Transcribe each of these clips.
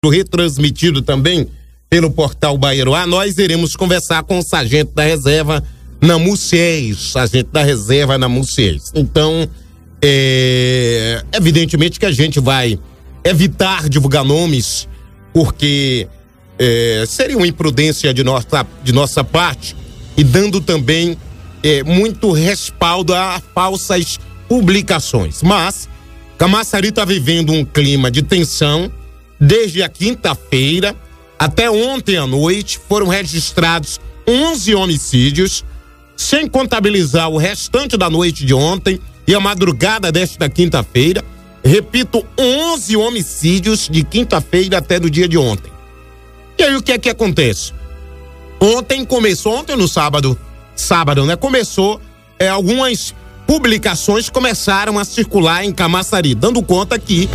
texto retransmitido também pelo portal Baiaruá, nós iremos conversar com o sargento da reserva na Muciés, sargento da reserva na Muciés. Então, evidentemente que a gente vai evitar divulgar nomes, porque seria uma imprudência de nossa parte e dando também muito respaldo a falsas publicações. Mas Camaçari está vivendo um clima de tensão. Desde a quinta-feira até ontem à noite foram registrados 11 homicídios, sem contabilizar o restante da noite de ontem e a madrugada desta quinta-feira. Repito, 11 homicídios de quinta-feira até do dia de ontem. E aí o que é que acontece? Ontem no sábado, né? Começou, algumas publicações começaram a circular em Camaçari, dando conta que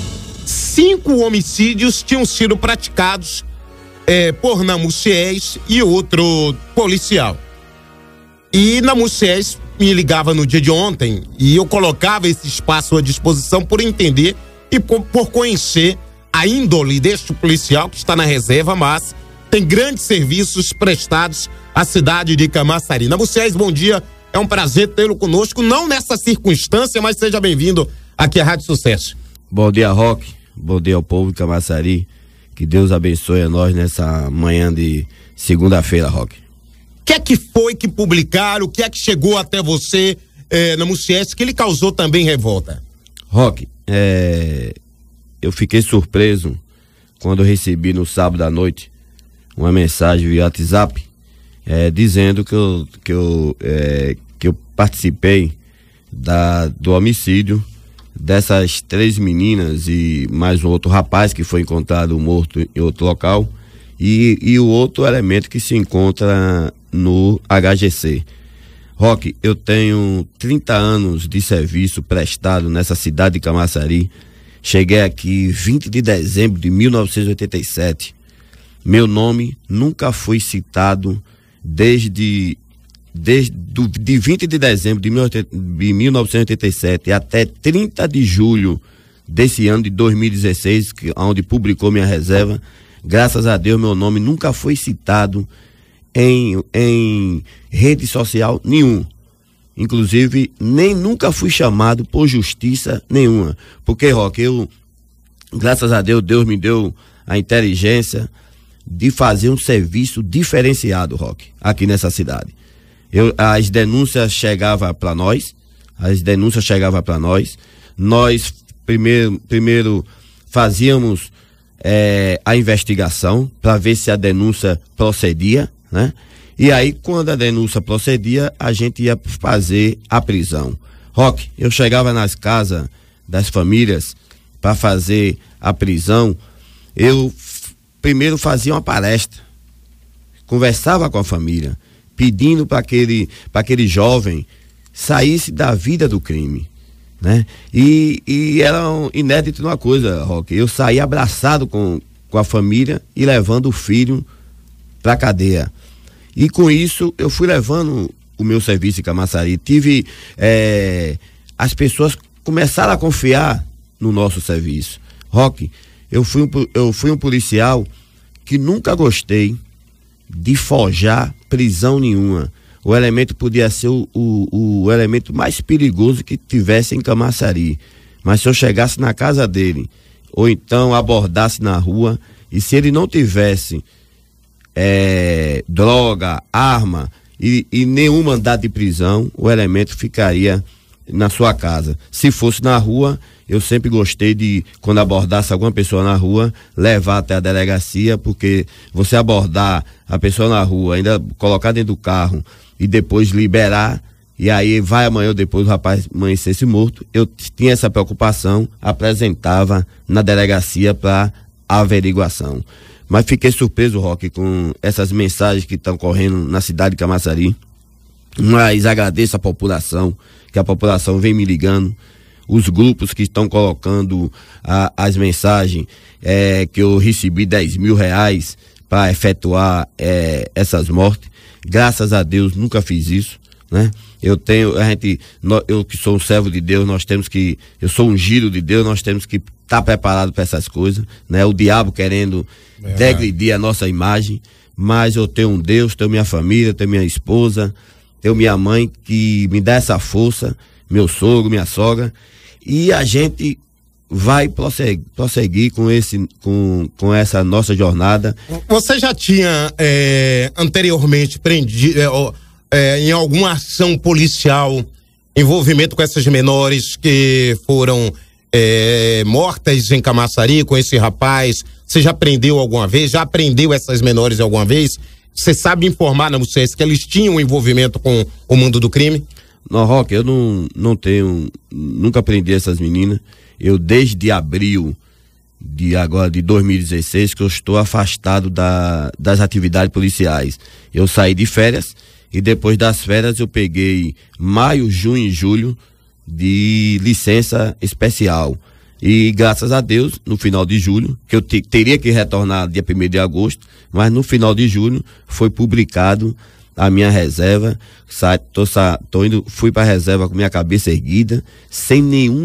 5 homicídios tinham sido praticados por Namuciés e outro policial. E Namuciés me ligava no dia de ontem e eu colocava esse espaço à disposição por entender e por conhecer a índole deste policial que está na reserva, mas tem grandes serviços prestados à cidade de Camaçari. Namuciés, bom dia, é um prazer tê-lo conosco, não nessa circunstância, mas seja bem-vindo aqui à Rádio Sucesso. Bom dia, Roque, bom dia ao povo de Camaçari, que Deus abençoe a nós nessa manhã de segunda-feira, Roque. O que é que foi que publicaram, o que é que chegou até você, Namuciés, que ele causou também revolta? Roque, eu fiquei surpreso quando eu recebi no sábado à noite uma mensagem via WhatsApp dizendo que eu participei do homicídio dessas 3 meninas e mais um outro rapaz que foi encontrado morto em outro local e o outro elemento que se encontra no HGC. Roque, eu tenho 30 anos de serviço prestado nessa cidade de Camaçari. Cheguei aqui 20 de dezembro de 1987. Meu nome nunca foi citado de 20 de dezembro de 1987 até 30 de julho desse ano de 2016, onde publicou minha reserva. Graças a Deus, meu nome nunca foi citado em rede social nenhuma. Inclusive, nunca fui chamado por justiça nenhuma. Porque, Roque, graças a Deus, Deus me deu a inteligência de fazer um serviço diferenciado, Roque, aqui nessa cidade. As denúncias chegavam para nós. Nós primeiro fazíamos a investigação para ver se a denúncia procedia, né? E aí, quando a denúncia procedia, a gente ia fazer a prisão. Roque, eu chegava nas casas das famílias para fazer a prisão. Eu primeiro fazia uma palestra, conversava com a família, pedindo para aquele jovem saísse da vida do crime, né? E era inédito uma coisa, Roque, eu saí abraçado com a família e levando o filho para a cadeia. E com isso eu fui levando o meu serviço em Camaçari. As pessoas começaram a confiar no nosso serviço. Roque, eu fui um policial que nunca gostei de forjar prisão nenhuma. O elemento podia ser o elemento mais perigoso que tivesse em Camaçari. Mas se eu chegasse na casa dele, ou então abordasse na rua, e se ele não tivesse droga, arma e nenhum mandado de prisão, o elemento ficaria na sua casa. Se fosse na rua, eu sempre gostei de, quando abordasse alguma pessoa na rua, levar até a delegacia, porque você abordar a pessoa na rua, ainda colocar dentro do carro e depois liberar, e aí vai amanhã ou depois o rapaz amanhecesse morto, eu tinha essa preocupação, apresentava na delegacia para averiguação. Mas fiquei surpreso, Roque, com essas mensagens que estão correndo na cidade de Camaçari. Mas agradeço a população, que a população vem me ligando, os grupos que estão colocando as mensagens, que eu recebi R$10.000 para efetuar essas mortes. Graças a Deus nunca fiz isso, né? Eu que sou um servo de Deus, eu sou ungido de Deus, nós temos que estar preparado para essas coisas, né? O diabo querendo degredir a nossa imagem, mas eu tenho um Deus, tenho minha família, tenho minha esposa, tenho minha mãe que me dá essa força, meu sogro, minha sogra, e a gente vai prosseguir com essa nossa jornada. Você já tinha anteriormente prendido em alguma ação policial envolvimento com essas menores que foram mortas em Camaçari, com esse rapaz? Você já prendeu alguma vez? Já prendeu essas menores alguma vez? Você sabe informar na Mucés que eles tinham envolvimento com o mundo do crime? Não, Roque, eu nunca prendi essas meninas. Eu desde abril de 2016 que eu estou afastado das atividades policiais. Eu saí de férias e depois das férias eu peguei maio, junho e julho de licença especial. E graças a Deus, no final de julho, que eu teria que retornar dia 1º de agosto, mas no final de julho foi publicado a minha reserva. Fui para a reserva com minha cabeça erguida, sem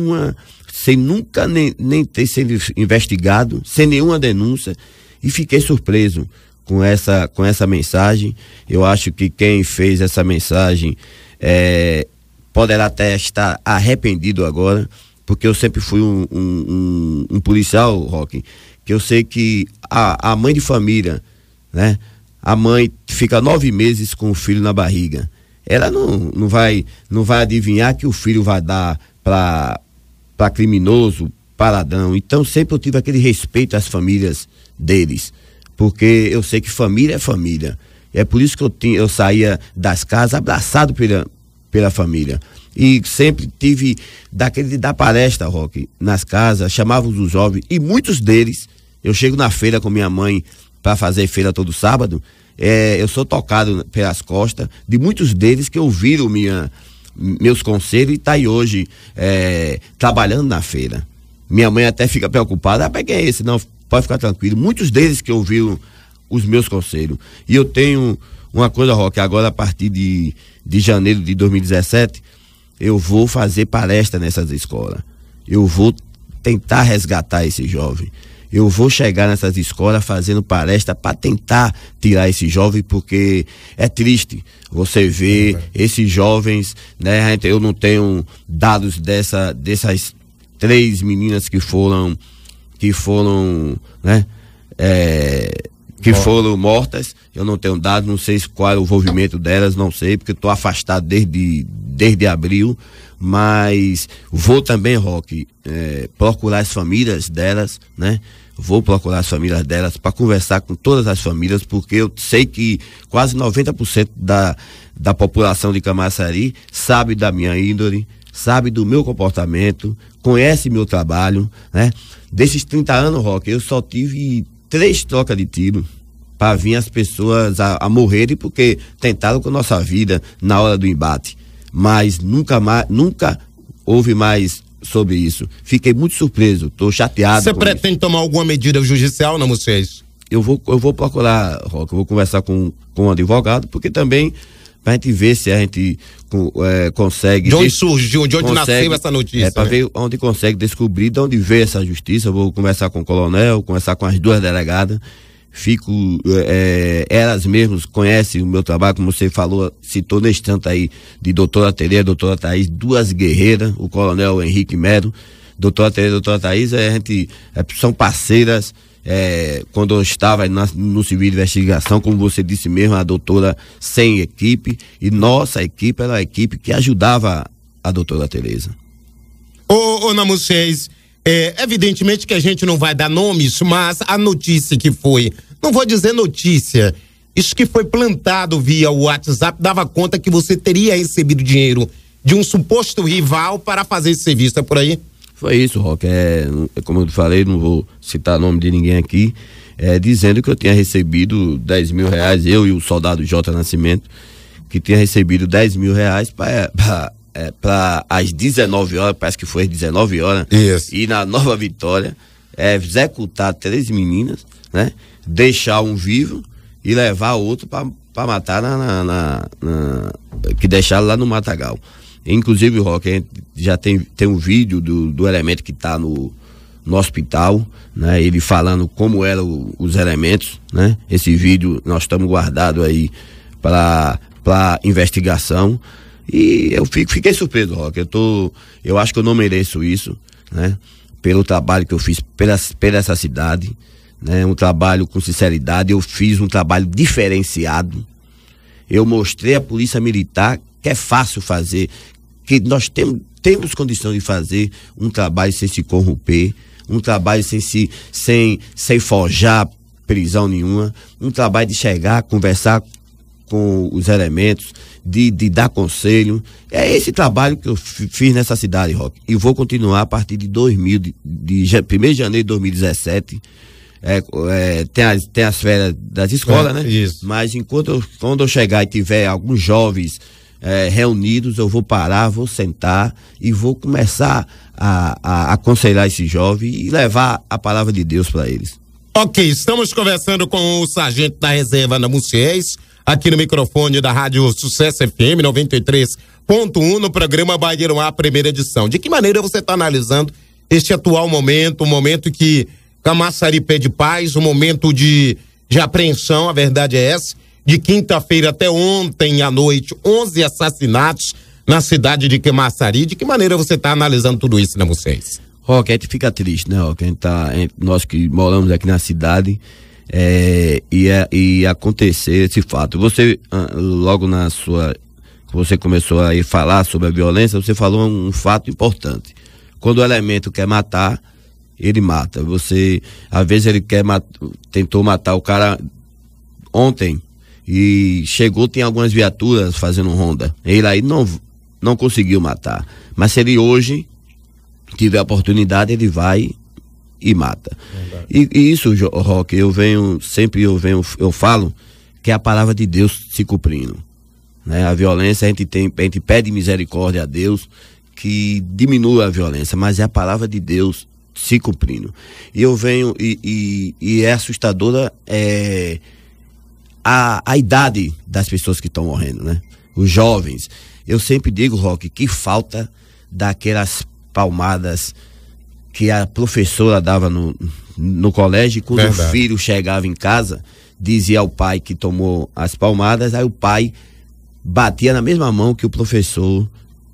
nunca nem ter sido investigado, sem nenhuma denúncia, e fiquei surpreso com essa mensagem. Eu acho que quem fez essa mensagem poderá até estar arrependido agora, porque eu sempre fui um policial, Roque, que eu sei que a mãe de família, né? A mãe fica 9 meses com o filho na barriga. Ela não vai adivinhar que o filho vai dar para criminoso, para ladrão. Então sempre eu tive aquele respeito às famílias deles, porque eu sei que família é família. É por isso que eu saía das casas abraçado pela família. E sempre tive daquele de dar palestra, Roque, nas casas, chamávamos os jovens, e muitos deles, eu chego na feira com minha mãe para fazer feira todo sábado, eu sou tocado pelas costas de muitos deles que ouviram meus conselhos e tá aí hoje trabalhando na feira. Minha mãe até fica preocupada, mas quem é esse? Não, pode ficar tranquilo. Muitos deles que ouviram os meus conselhos. E eu tenho uma coisa, Roque, agora a partir de janeiro de 2017, eu vou fazer palestra nessas escolas. Eu vou tentar resgatar esse jovem. Eu vou chegar nessas escolas fazendo palestra para tentar tirar esse jovem, porque é triste você ver esses jovens, né? Eu não tenho dados dessas 3 meninas que foram, né? Que foram mortas. Eu não tenho dados, não sei qual é o envolvimento delas, não sei, porque estou afastado desde abril, mas vou também, Roque, procurar as famílias delas, né? Vou procurar as famílias delas para conversar com todas as famílias, porque eu sei que quase 90% da população de Camaçari sabe da minha índole, sabe do meu comportamento, conhece meu trabalho, né? Desses 30 anos, Roque, eu só tive 3 trocas de tiro para vir as pessoas a morrerem porque tentaram com nossa vida na hora do embate. Mas nunca houve mais sobre isso. Fiquei muito surpreso, estou chateado. Você pretende tomar alguma medida judicial, não, vocês? Eu vou procurar, Roque, eu vou conversar com um advogado, porque também pra gente ver se a gente consegue... De onde surgiu, de onde nasceu essa notícia? Para ver onde consegue descobrir, de onde veio essa justiça. Eu vou conversar com o coronel, conversar com as 2 delegadas. Elas mesmas conhecem o meu trabalho, como você falou, citou nesse tanto aí, de doutora Tereza, doutora Thaís, 2 guerreiras, o coronel Henrique Mero, doutora Tereza e doutora Thaís, são parceiras. Quando eu estava no Civil de Investigação, como você disse mesmo, a doutora sem equipe, e nossa equipe era a equipe que ajudava a doutora Tereza. Ô Namucés, evidentemente que a gente não vai dar nomes, mas a notícia que foi, não vou dizer notícia, isso que foi plantado via WhatsApp, dava conta que você teria recebido dinheiro de um suposto rival para fazer esse serviço, é por aí? Foi isso, Roque, como eu falei, não vou citar o nome de ninguém aqui, dizendo que eu tinha recebido 10 mil reais, eu e o soldado J. Nascimento, que tinha recebido 10 mil reais para às 19 horas, parece que foi às 19 horas, isso. E na Nova Vitória, executar 3 meninas, né? Deixar um vivo e levar outro para matar que deixaram lá no matagal. Inclusive, Roque, a gente já tem um vídeo do elemento que está no hospital, né? Ele falando como eram os elementos, né? Esse vídeo nós estamos guardado aí para investigação. E eu fiquei surpreso, Roque. Eu acho que eu não mereço isso, né? Pelo trabalho que eu fiz pela essa cidade, né? Um trabalho com sinceridade. Eu fiz um trabalho diferenciado. Eu mostrei à Polícia Militar que é fácil fazer, que nós temos condição de fazer um trabalho sem se corromper, um trabalho sem forjar prisão nenhuma, um trabalho de chegar, conversar com os elementos, de dar conselho. É esse trabalho que eu fiz nessa cidade, Roque. E vou continuar a partir de 1º de janeiro de 2017. Tem as férias das escolas, né? Isso. Mas quando eu chegar e tiver alguns jovens reunidos, eu vou parar, vou sentar e vou começar a aconselhar esses jovens e levar a palavra de Deus para eles. Ok, estamos conversando com o sargento da reserva Ana Muciez, aqui no microfone da Rádio Sucesso FM 93.1, no programa Bahia no Ar, primeira edição. De que maneira você está analisando este atual momento, o momento que Camaçari pede paz, um momento de apreensão, a verdade é essa, de quinta-feira até ontem à noite, 11 assassinatos na cidade de Camaçari. De que maneira você está analisando tudo isso, Ana Muciez? Roque, a gente fica triste, né, Roque? Nós que moramos aqui na cidade, e acontecer esse fato. Você, logo você começou a falar sobre a violência, você falou um fato importante. Quando o elemento quer matar, ele mata. Às vezes ele tentou matar o cara ontem e tem algumas viaturas fazendo ronda. Ele aí não conseguiu matar. Mas se ele hoje tiver a oportunidade, ele vai e mata. E isso, Roque, eu falo que é a palavra de Deus se cumprindo, né? A violência, a gente pede misericórdia a Deus que diminua a violência, mas é a palavra de Deus se cumprindo. E eu venho e é assustadora a idade das pessoas que estão morrendo, né? Os jovens. Eu sempre digo, Roque, que falta daquelas palmadas que a professora dava no colégio, quando Verdade. O filho chegava em casa, dizia ao pai que tomou as palmadas, aí o pai batia na mesma mão que o professor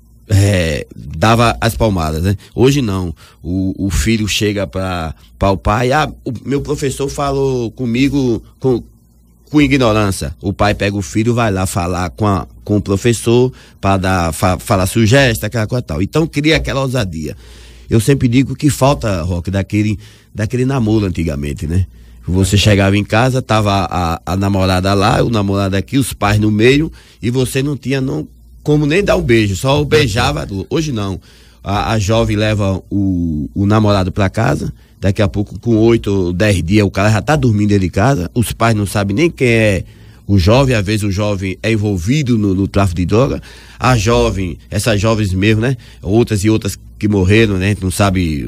dava as palmadas, né? Hoje não, o filho chega para o pai, o meu professor falou comigo com ignorância. O pai pega o filho, vai lá falar com o professor para falar sugestão, aquela coisa tal. Então cria aquela ousadia. Eu sempre digo que falta, Roque, daquele namoro antigamente, né? Você chegava em casa, tava a namorada lá, o namorado aqui, os pais no meio, e você não tinha como nem dar um beijo, só beijava. Hoje não. A jovem leva o namorado para casa, daqui a pouco, com 8 ou 10 dias, o cara já tá dormindo dentro de casa, os pais não sabem nem quem é o jovem, às vezes o jovem é envolvido no tráfico de droga, essas jovens mesmo, né? Outras que morreram, né? A gente não sabe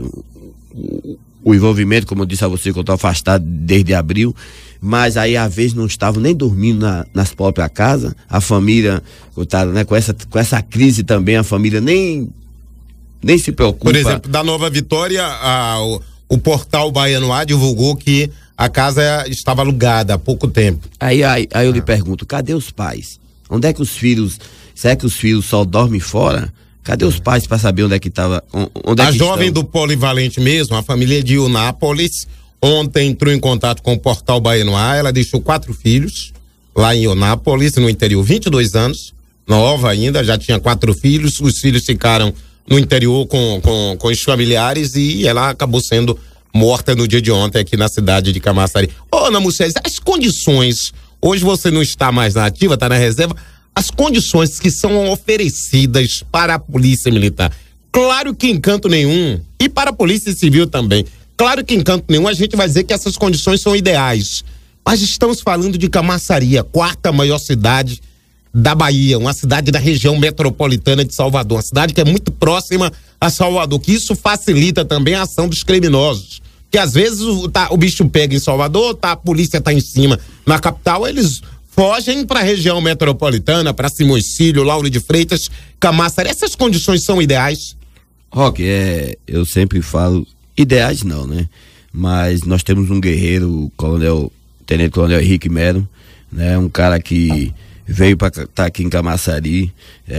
o envolvimento, como eu disse a você, que eu tô afastado desde abril, mas aí às vezes não estavam nem dormindo nas próprias casas, a família, né? Com essa crise também, a família nem se preocupa. Por exemplo, da Nova Vitória, o portal Bahia no Ar divulgou que a casa estava alugada há pouco tempo. Aí eu lhe pergunto, cadê os pais? Onde é que os filhos, será que os filhos só dormem fora? Cadê os pais para saber onde é que estava? A jovem do Polivalente mesmo, a família de Eunápolis, ontem entrou em contato com o portal Bahia no Ar. Ela deixou 4 filhos lá em Eunápolis, no interior, 22 anos, nova ainda, já tinha 4 filhos. Os filhos ficaram no interior com os familiares e ela acabou sendo morta no dia de ontem aqui na cidade de Camaçari. Ô, Ana Muciez, as condições, hoje você não está mais na ativa, está na reserva, as condições que são oferecidas para a Polícia Militar, claro que em canto nenhum, e para a Polícia Civil também, claro que em canto nenhum a gente vai dizer que essas condições são ideais, mas estamos falando de Camaçari, a 4ª maior cidade da Bahia, uma cidade da região metropolitana de Salvador, uma cidade que é muito próxima a Salvador, que isso facilita também a ação dos criminosos. que às vezes o bicho pega em Salvador, a polícia tá em cima. Na capital, eles fogem para a região metropolitana, para Simões-Filho, Lauro de Freitas, Camaçari. Essas condições são ideais? Roque, eu sempre falo, ideais não, né? Mas nós temos um guerreiro, Tenente Coronel Henrique Melo, né? Um cara que veio para estar aqui em Camaçari,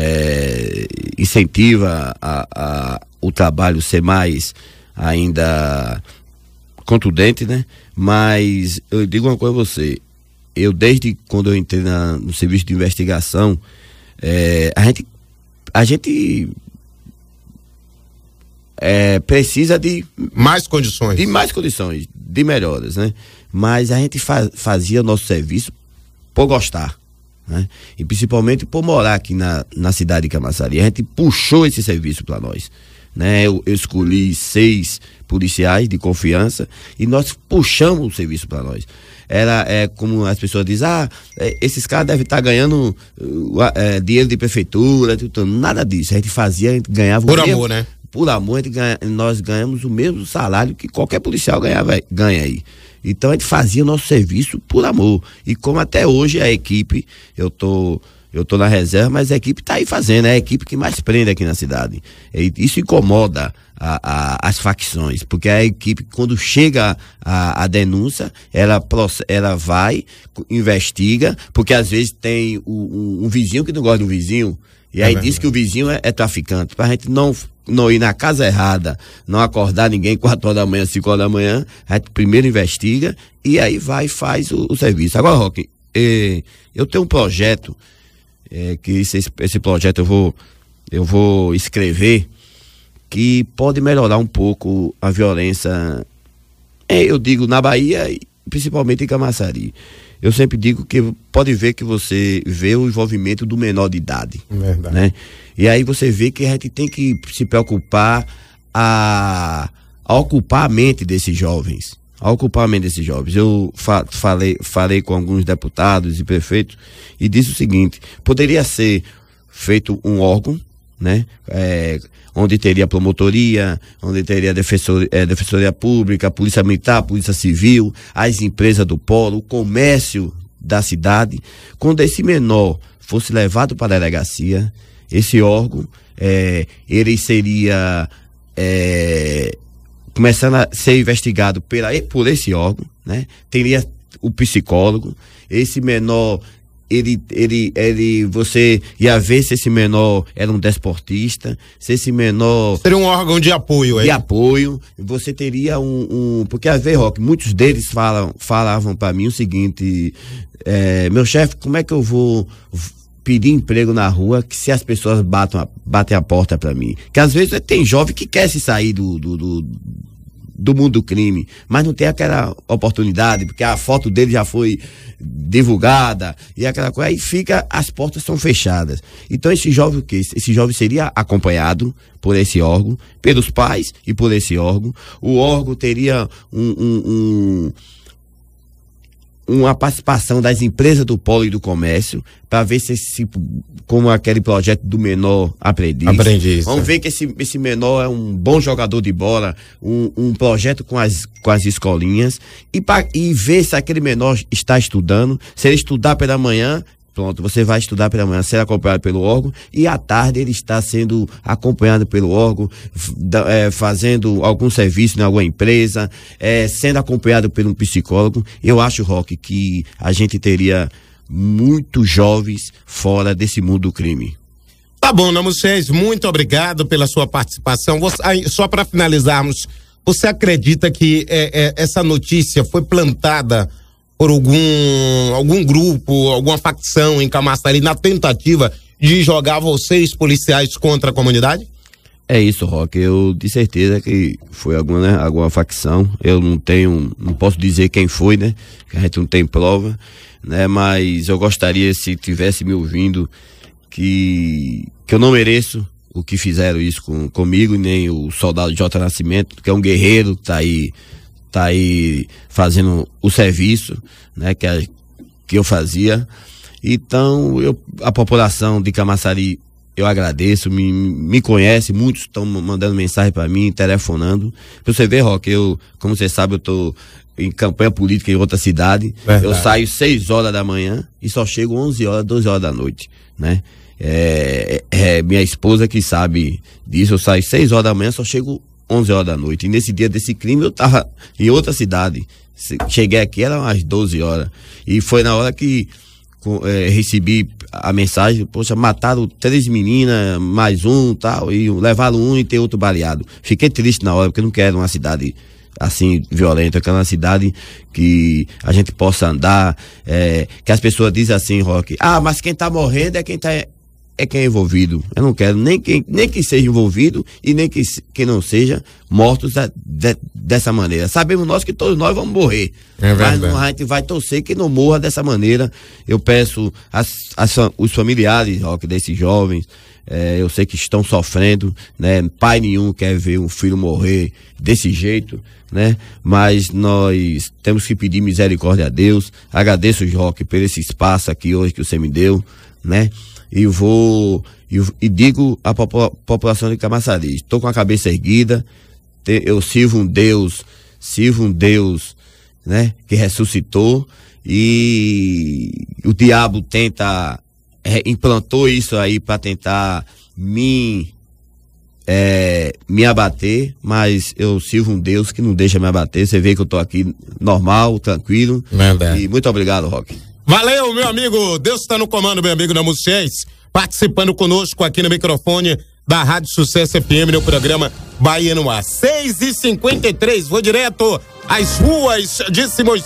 incentiva o trabalho ser mais ainda contundente, né? Mas eu digo uma coisa a você, desde quando eu entrei no serviço de investigação, a gente precisa de mais condições, de melhoras, né? Mas a gente fazia o nosso serviço por gostar, né? E principalmente por morar aqui na cidade de Camaçari. A gente puxou esse serviço para nós, né? Eu escolhi 6 policiais de confiança e nós puxamos o serviço para nós. Como as pessoas dizem, esses caras devem estar ganhando dinheiro de prefeitura, nada disso. A gente ganhava por amor, né? Por amor, nós ganhamos o mesmo salário que qualquer policial ganha aí. Então a gente fazia o nosso serviço por amor. E como até hoje a equipe, eu tô na reserva, mas a equipe tá aí fazendo, é a equipe que mais prende aqui na cidade. Isso incomoda as facções, porque a equipe, quando chega a denúncia, ela vai, investiga, porque às vezes tem um vizinho que não gosta do vizinho, e aí diz que o vizinho é traficante. Pra gente não ir na casa errada, não acordar ninguém 4 horas da manhã, 5 horas da manhã, a gente primeiro investiga e aí vai e faz o serviço. Agora, Roque, eu tenho um projeto, que esse projeto eu vou escrever, que pode melhorar um pouco a violência, eu digo, na Bahia e principalmente em Camaçari. Eu sempre digo que pode ver que você vê o envolvimento do menor de idade. Verdade. Né? E aí você vê que a gente tem que se preocupar a ocupar a mente desses jovens. Eu falei com alguns deputados e prefeitos e disse o seguinte: poderia ser feito um órgão, né? Onde teria promotoria, onde teria defensoria pública, polícia militar, polícia civil, as empresas do polo, o comércio da cidade. Quando esse menor fosse levado para a delegacia, esse órgão, ele seria começando a ser investigado por esse órgão, né? Teria o psicólogo, esse menor, você ia ver se esse menor era um desportista, se esse menor... Seria um órgão de apoio, de apoio, você teria porque às vezes, Roque, muitos deles falavam para mim o seguinte: meu chefe, como é que eu vou pedir emprego na rua se as pessoas batem a porta para mim? Que às vezes tem jovem que quer se sair do mundo do crime, mas não tem aquela oportunidade, porque a foto dele já foi divulgada e aquela coisa, aí as portas são fechadas. Então esse jovem seria acompanhado por esse órgão, pelos pais e por esse órgão. O órgão teria uma participação das empresas do polo e do comércio, para ver se como aquele projeto do menor aprendiz. Vamos ver que esse menor é um bom jogador de bola, um projeto com as escolinhas, e ver se aquele menor está estudando. Se ele estudar pela manhã, pronto, você vai estudar pela manhã, ser acompanhado pelo órgão, e à tarde ele está sendo acompanhado pelo órgão, fazendo algum serviço em alguma empresa, sendo acompanhado por um psicólogo. Eu acho, Roque, que a gente teria muitos jovens fora desse mundo do crime. Tá bom, Namucés, muito obrigado pela sua participação. Só para finalizarmos, você acredita que essa notícia foi plantada por algum grupo, alguma facção em Camaçari na tentativa de jogar vocês, policiais, contra a comunidade? É isso, Roque. Eu de certeza que foi alguma facção. Eu não posso dizer quem foi, né? Que a gente não tem prova, né? Mas eu gostaria, se tivesse me ouvindo, que eu não mereço o que fizeram isso comigo, nem o soldado J. Nascimento, que é um guerreiro, tá aí fazendo o serviço, né, que eu fazia. Então, a população de Camaçari, eu agradeço, me conhece, muitos estão mandando mensagem para mim, telefonando. Pra você ver, Roque, como você sabe, eu tô em campanha política em outra cidade. Verdade. Eu saio 6 horas da manhã e só chego 11 horas, 12 horas da noite, né? Minha esposa que sabe disso, eu saio 6 horas da manhã, só chego 11 horas da noite. E nesse dia desse crime eu tava em outra cidade. Cheguei aqui, era umas 12 horas. E foi na hora que recebi a mensagem, poxa, mataram 3 meninas, mais um, tal, e levaram um e tem outro baleado. Fiquei triste na hora, porque eu não quero uma cidade assim, violenta, eu quero uma cidade que a gente possa andar, que as pessoas dizem assim, Roque, mas quem tá morrendo é quem é envolvido. Eu não quero nem que seja envolvido e nem que não seja mortos dessa maneira. Sabemos nós que todos nós vamos morrer. Mas a gente vai torcer que não morra dessa maneira. Eu peço os familiares, Roque, desses jovens, eu sei que estão sofrendo, né? Pai nenhum quer ver um filho morrer desse jeito, né? Mas nós temos que pedir misericórdia a Deus. Agradeço, Roque, por esse espaço aqui hoje que você me deu, né? E digo à população de Camaçari, estou com a cabeça erguida, eu sirvo um Deus, né, que ressuscitou, e o diabo implantou isso aí para tentar me abater, mas eu sirvo um Deus que não deixa me abater. Você vê que eu tô aqui normal, tranquilo. Verdade. E muito obrigado, Roque. Valeu, meu amigo. Deus está no comando, meu amigo Namuciés, participando conosco aqui no microfone da Rádio Sucesso FM no programa Bahia no Ar. 6h53, vou direto às ruas de Simões